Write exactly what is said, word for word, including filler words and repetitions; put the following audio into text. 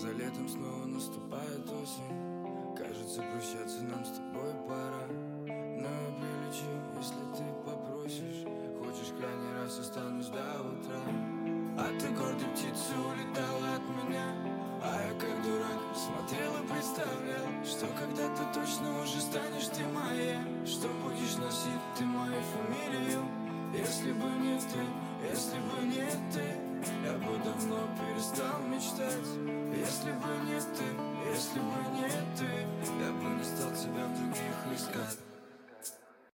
За летом снова наступает осень. Кажется, прощаться нам с тобой пора.